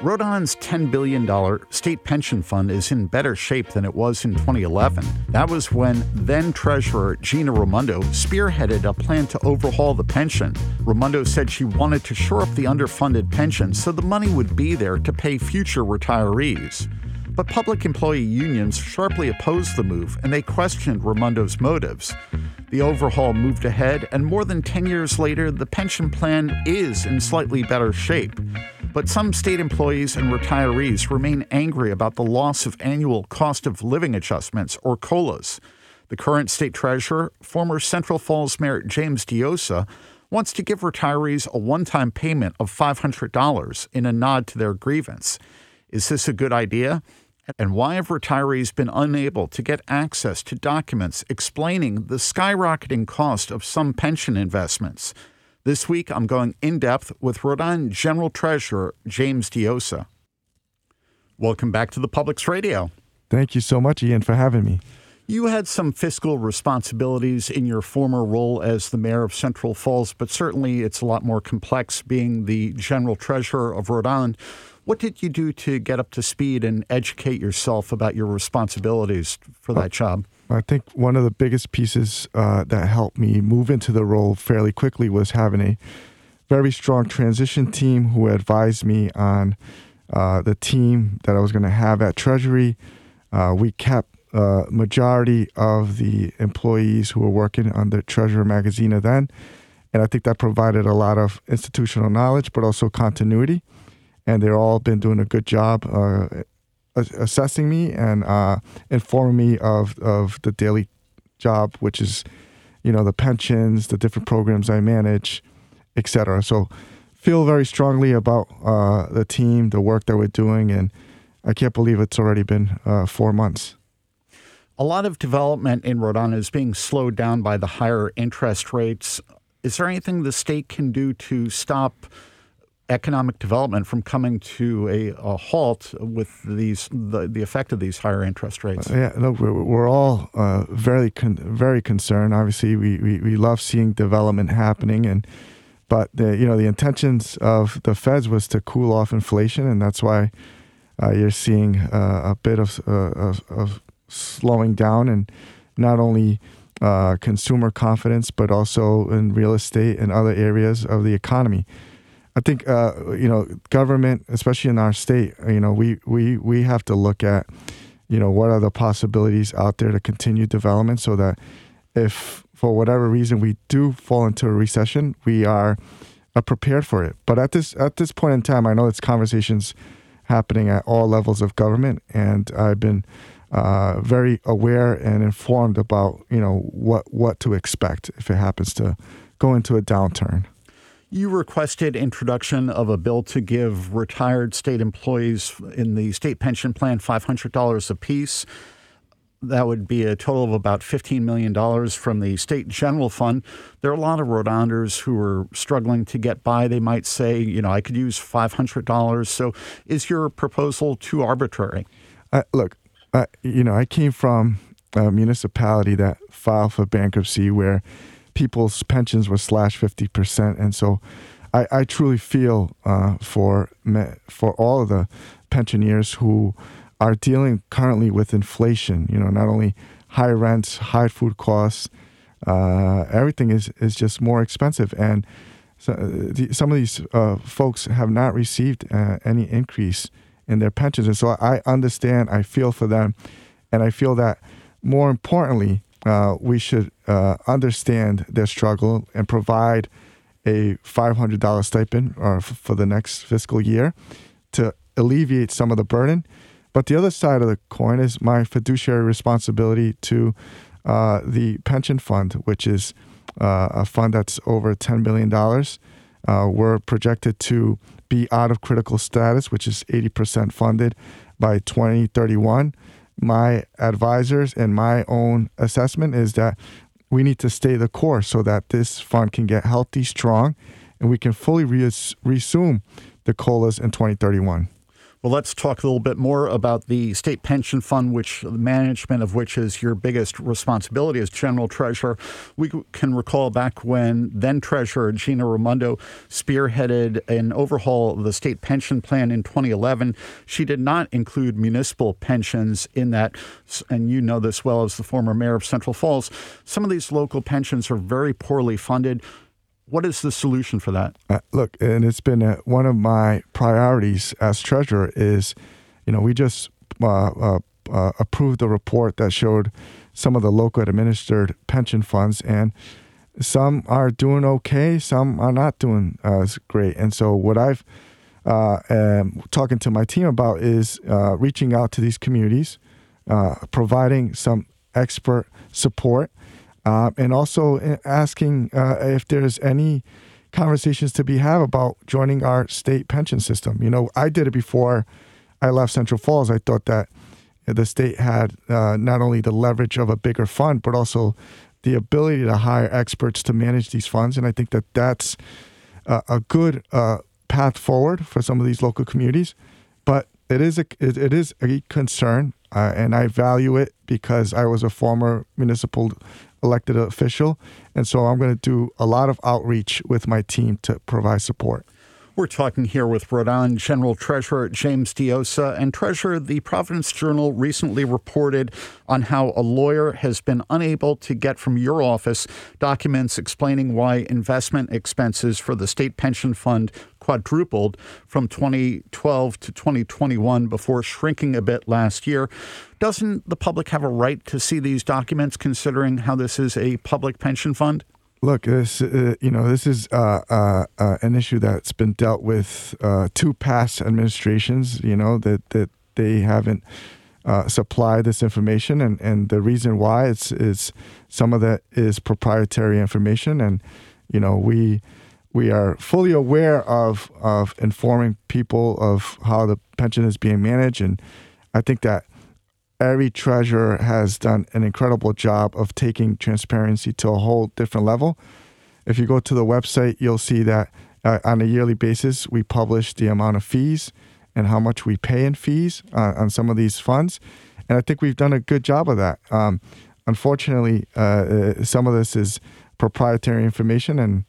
Rhode Island's $10 billion state pension fund is in better shape than it was in 2011. That was when then-Treasurer Gina Raimondo spearheaded a plan to overhaul the pension. Raimondo said she wanted to shore up the underfunded pension so the money would be there to pay future retirees. But public employee unions sharply opposed the move, and they questioned Raimondo's motives. The overhaul moved ahead, and more than 10 years later, the pension plan is in slightly better shape. But some state employees and retirees remain angry about the loss of annual cost of living adjustments, or COLAs. The current state treasurer, former Central Falls Mayor James Diossa, wants to give retirees a one-time payment of $500 in a nod to their grievance. Is this a good idea? And why have retirees been unable to get access to documents explaining the skyrocketing cost of some pension investments? This week, I'm going in-depth with Rhode Island General Treasurer James Diossa. Welcome back to the Public's Radio. Thank you so much, Ian, for having me. You had some fiscal responsibilities in your former role as the mayor of Central Falls, but certainly it's a lot more complex being the General Treasurer of Rhode Island. What did you do to get up to speed and educate yourself about your responsibilities for that job? I think one of the biggest pieces that helped me move into the role fairly quickly was having a very strong transition team who advised me on the team that I was going to have at Treasury. We kept majority of the employees who were working on the Treasurer Magazine then, and I think that provided a lot of institutional knowledge, but also continuity. And they've all been doing a good job assessing me and informing me of the daily job, which is, the pensions, the different programs I manage, et cetera. So feel very strongly about the team, the work that we're doing, and I can't believe it's already been 4 months. A lot of development in Rhode Island is being slowed down by the higher interest rates. Is there anything the state can do to stop economic development from coming to a halt with the effect of these higher interest rates? We're all very concerned. Obviously, we love seeing development happening, but the intentions of the feds was to cool off inflation, and that's why you're seeing a bit of slowing down, and not only consumer confidence, but also in real estate and other areas of the economy. I think, government, especially in our state, we have to look at, what are the possibilities out there to continue development so that if for whatever reason we do fall into a recession, we are prepared for it. But at this point in time, I know it's conversations happening at all levels of government, and I've been very aware and informed about, what to expect if it happens to go into a downturn. You requested introduction of a bill to give retired state employees in the state pension plan $500 apiece. That would be a total of about $15 million from the state general fund. There are a lot of Rhode Islanders who are struggling to get by. They might say, I could use $500. So is your proposal too arbitrary? I came from a municipality that filed for bankruptcy where people's pensions were slashed 50%. And so I truly feel for all of the pensioners who are dealing currently with inflation, not only high rents, high food costs, everything is just more expensive. And so some of these folks have not received any increase in their pensions. And so I understand, I feel for them. And I feel that more importantly, we should understand their struggle and provide a $500 stipend for the next fiscal year to alleviate some of the burden. But the other side of the coin is my fiduciary responsibility to the pension fund, which is a fund that's over $10 billion. We're projected to be out of critical status, which is 80% funded by 2031. My advisors and my own assessment is that we need to stay the course so that this fund can get healthy, strong, and we can fully resume the COLAs in 2031. Well, let's talk a little bit more about the state pension fund, which the management of which is your biggest responsibility as general treasurer. We can recall back when then Treasurer Gina Raimondo spearheaded an overhaul of the state pension plan in 2011. She did not include municipal pensions in that, and you know this well as the former mayor of Central Falls. Some of these local pensions are very poorly funded. What is the solution for that? Look, and it's been one of my priorities as treasurer is, we just approved a report that showed some of the local administered pension funds, and some are doing okay, some are not doing as great. And so what I've am talking to my team about is reaching out to these communities, providing some expert support, and also asking if there's any conversations to be had about joining our state pension system. I did it before I left Central Falls. I thought that the state had not only the leverage of a bigger fund, but also the ability to hire experts to manage these funds. And I think that that's a good path forward for some of these local communities. But it is a concern, and I value it because I was a former municipal elected official. And so I'm going to do a lot of outreach with my team to provide support. We're talking here with Rhode Island General Treasurer James Diossa. And Treasurer, the Providence Journal recently reported on how a lawyer has been unable to get from your office documents explaining why investment expenses for the state pension fund quadrupled from 2012 to 2021 before shrinking a bit last year. Doesn't the public have a right to see these documents, considering how this is a public pension fund? Look, this is an issue that's been dealt with two past administrations. That they haven't supplied this information, and the reason why is some of that is proprietary information, and we are fully aware of informing people of how the pension is being managed, and I think that every treasurer has done an incredible job of taking transparency to a whole different level. If you go to the website, you'll see that on a yearly basis, we publish the amount of fees and how much we pay in fees on some of these funds. And I think we've done a good job of that. Unfortunately, some of this is proprietary information, and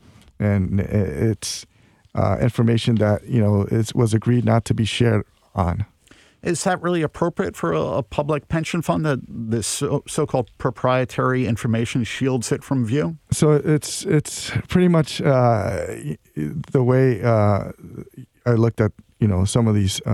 it's information that, was agreed not to be shared on. Is that really appropriate for a public pension fund, that this so-called proprietary information shields it from view? So it's pretty much the way I looked at some of these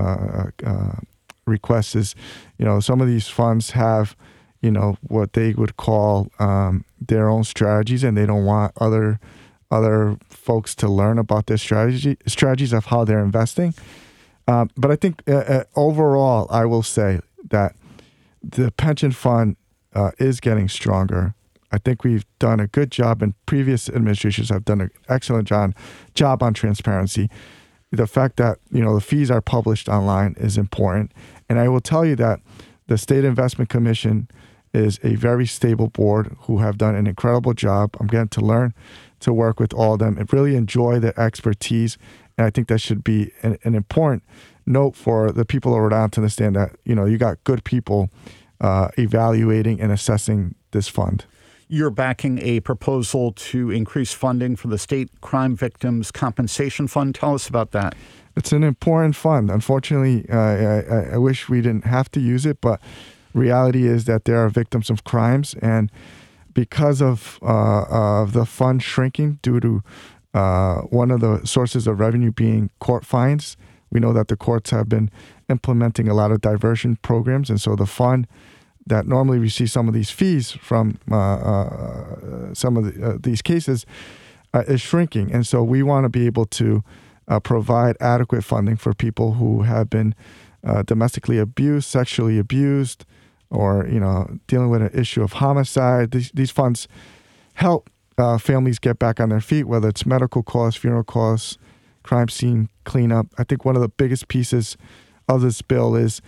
requests is some of these funds have what they would call their own strategies, and they don't want other folks to learn about their strategies of how they're investing. But I think overall, I will say that the pension fund is getting stronger. I think we've done a good job, and previous administrations have done an excellent job on transparency. The fact that the fees are published online is important. And I will tell you that the State Investment Commission is a very stable board who have done an incredible job. I'm getting to learn to work with all of them and really enjoy their expertise. And I think that should be an important note for the people of Rhode Island to understand that, you got good people evaluating and assessing this fund. You're backing a proposal to increase funding for the State Crime Victims Compensation Fund. Tell us about that. It's an important fund. Unfortunately, I wish we didn't have to use it, but reality is that there are victims of crimes. And because of the fund shrinking due to one of the sources of revenue being court fines, we know that the courts have been implementing a lot of diversion programs. And so the fund that normally receives some of these fees from some of these cases is shrinking. And so we want to be able to provide adequate funding for people who have been domestically abused, sexually abused, or, dealing with an issue of homicide. These funds help families get back on their feet, whether it's medical costs, funeral costs, crime scene cleanup. I think one of the biggest pieces of this bill is,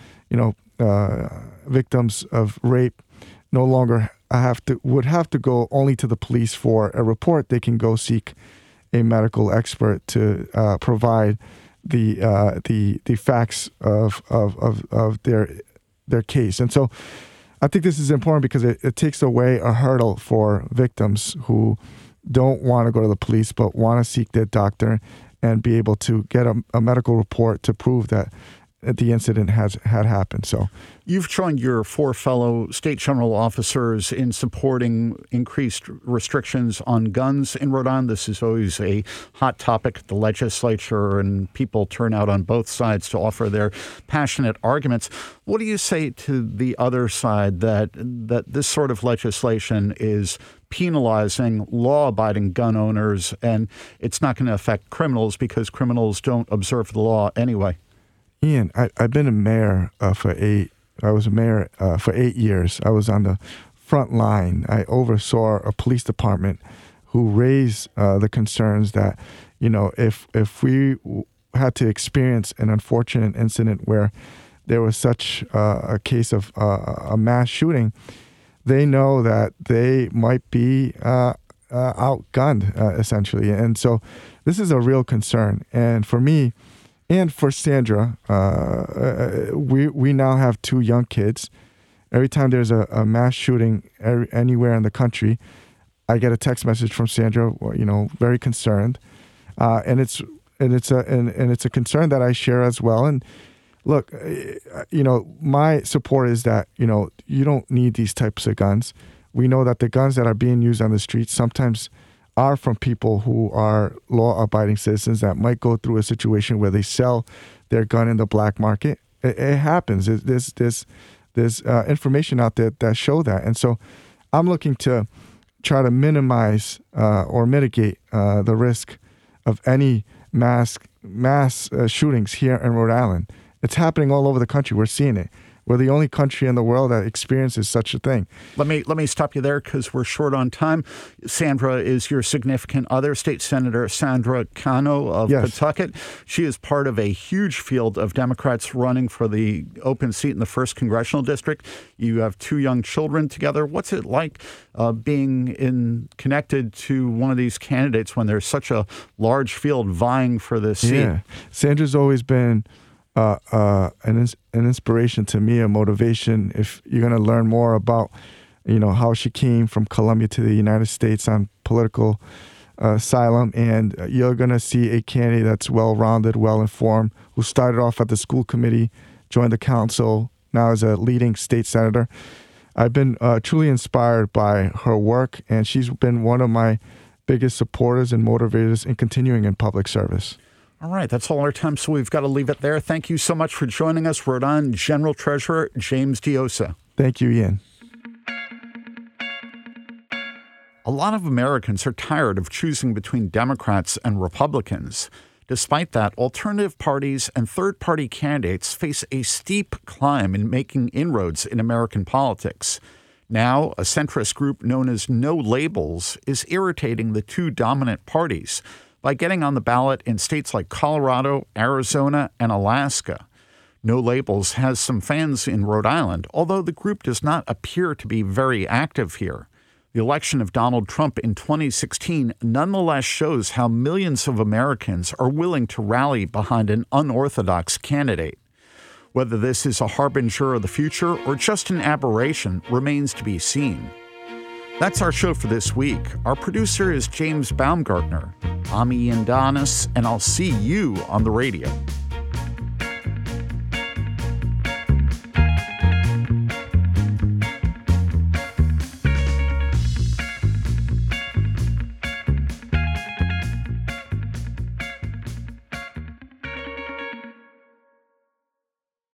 victims of rape no longer would have to go only to the police for a report. They can go seek a medical expert to provide the facts of their case. And so I think this is important because it takes away a hurdle for victims who don't want to go to the police but want to seek their doctor and be able to get a medical report to prove that the incident had happened. So you've joined your 4 fellow state general officers in supporting increased restrictions on guns in Rhode Island. This is always a hot topic at the legislature, and people turn out on both sides to offer their passionate arguments. What do you say to the other side that this sort of legislation is penalizing law-abiding gun owners and it's not going to affect criminals because criminals don't observe the law anyway? Ian, I've been a mayor for 8 years. I was on the front line. I oversaw a police department who raised the concerns that, if we had to experience an unfortunate incident where there was such a case of a mass shooting, they know that they might be outgunned, essentially. And so this is a real concern. And for me, and for Sandra, we now have 2 young kids. Every time there's a mass shooting anywhere in the country, I get a text message from Sandra, very concerned, and it's a concern that I share as well. And look, my support is that you don't need these types of guns. We know that the guns that are being used on the streets sometimes are from people who are law-abiding citizens that might go through a situation where they sell their gun in the black market. It happens. There's information out there that show that. And so I'm looking to try to minimize or mitigate the risk of any mass shootings here in Rhode Island. It's happening all over the country. We're seeing it. We're the only country in the world that experiences such a thing. Let me stop you there because we're short on time. Sandra is your significant other, State Senator Sandra Cano of Pawtucket. She is part of a huge field of Democrats running for the open seat in the 1st Congressional District. You have 2 young children together. What's it like being connected to one of these candidates when there's such a large field vying for this seat? Yeah, Sandra's always been an inspiration to me, a motivation. If you're going to learn more about, how she came from Colombia to the United States on political asylum, and you're going to see a candidate that's well-rounded, well-informed, who started off at the school committee, joined the council, now is a leading state senator. I've been truly inspired by her work, and she's been one of my biggest supporters and motivators in continuing in public service. All right, that's all our time, so we've got to leave it there. Thank you so much for joining us, Rhode Island General Treasurer James Diossa. Thank you, Ian. A lot of Americans are tired of choosing between Democrats and Republicans. Despite that, alternative parties and third-party candidates face a steep climb in making inroads in American politics. Now, a centrist group known as No Labels is irritating the 2 dominant parties by getting on the ballot in states like Colorado, Arizona, and Alaska. No Labels has some fans in Rhode Island, although the group does not appear to be very active here. The election of Donald Trump in 2016 nonetheless shows how millions of Americans are willing to rally behind an unorthodox candidate. Whether this is a harbinger of the future or just an aberration remains to be seen. That's our show for this week. Our producer is James Baumgartner. I'm Ian Donis, and I'll see you on the radio.